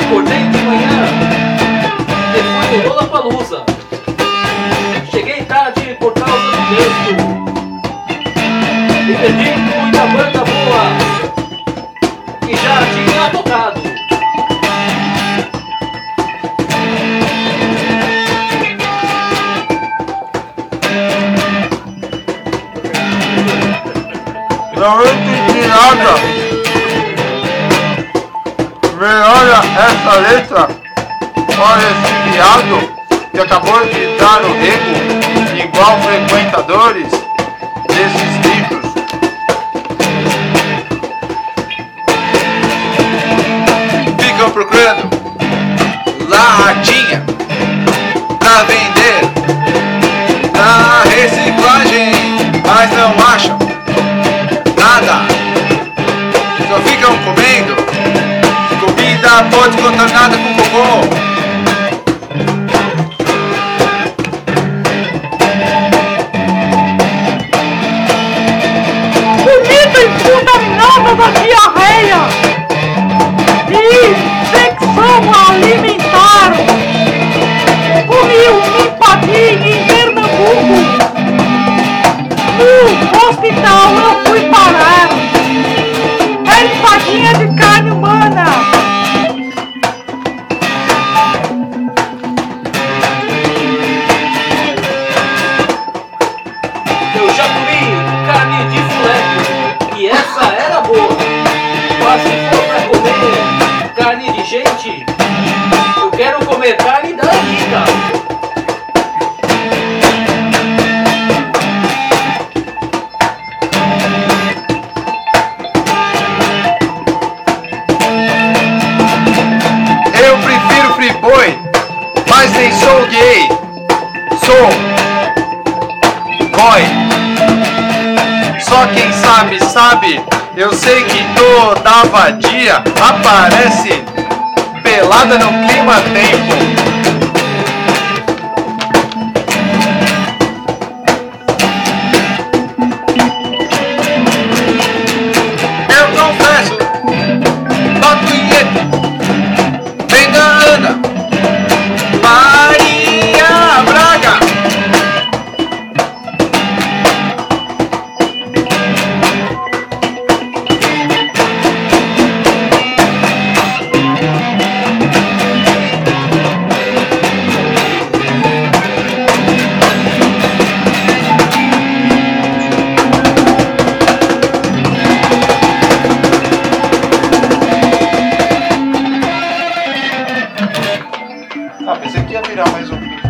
Acordei de manhã e fui no Lollapalooza. Cheguei tarde por causa do trânsito. E perdi muita banda boa que já tinha tocado. Não entendi nada. Olha essa letra. Olha esse viado que acabou de dar o rego, igual frequentadores desses livros. Ficam procurando latinha pra vender na reciclagem, mas não acham nada. Só ficam comendo comida pode contaminada com cocô. Comida contaminada da diarreia e infecção alimentar. Comi um empadinho em Pernambuco. No hospital eu fui parar. É empadinha de carne humana. Eu já comi carne de fuleco e essa era boa. Mas se for pra comer carne de gente, eu quero comer carne da Anitta. Eu prefiro friboi, mas nem sou gay. Sou boy. Só quem sabe, sabe. Eu sei que toda vadia aparece pelada no clima-tempo. Eu confesso, boto Yeti, vem da Ana Maria Braga. Ah, pensei que ia virar mais um.